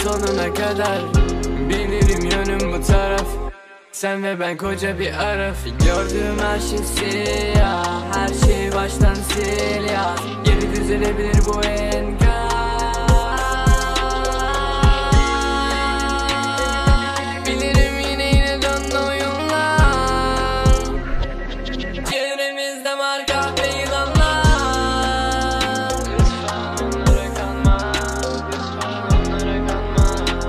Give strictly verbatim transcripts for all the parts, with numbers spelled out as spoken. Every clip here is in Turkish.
sonuna kadar. Bilirim yönüm bu taraf, sen ve ben koca bir araf. Gördüğüm her şey siyah, her şeyi baştan sil ya. Geri düzelebilir bu enkaz. Bilirim yine yine döndü oyunlar. Çevremizde marka ve yılanlar. Lütfen onlara kanma, lütfen onlara kanma.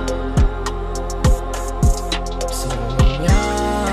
Sorun ya.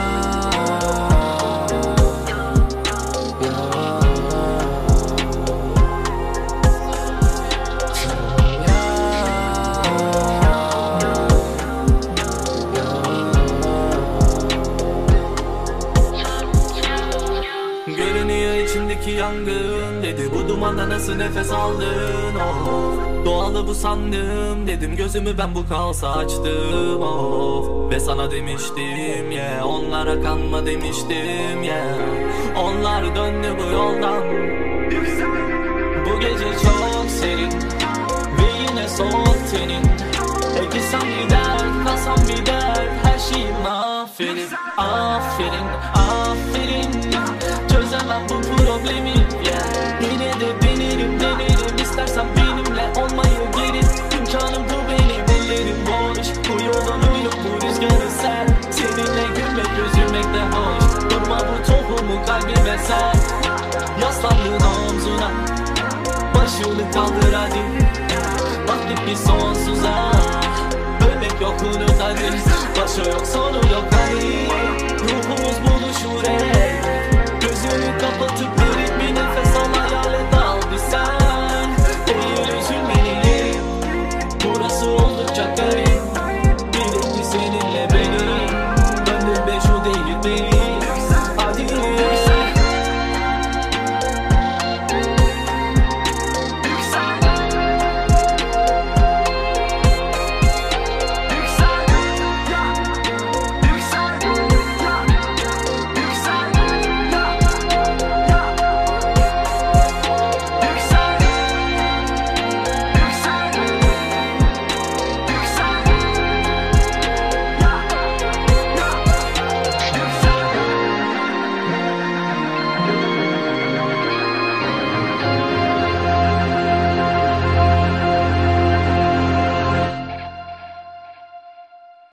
Görünüyor içimdeki yangın, dedi bu dumanda nasıl nefes aldın, of. Doğalı bu sandım, dedim gözümü ben bu kalsa açtım, of. Ve sana demiştim ya, yeah, onlara kanma demiştim ya, yeah. Onlar döndü bu yoldan. Bu gece çok serin ve yine soğuk tenin. Ekilsem gider, kalsam bir dert, her şeyi mahverin. Aferin, aferin, çözemem bu problemi, yeah. Yine de denerim, denerim, istersen benimle olmayı gelin. İmkanım bu benim, ellerim boş, bu yoldan uyup bu rüzgarı ser. Seninle gülmek, üzülmek de hoş, durma bu tohumu kalbime ser. Yaslandığın omzuna, başını kaldır hadi. Vakit bir sonsuza, ölmek yok unut hadi. Başı yok sonu yok hadi. Ruhumuz buluşur hep, gözünü kapatıp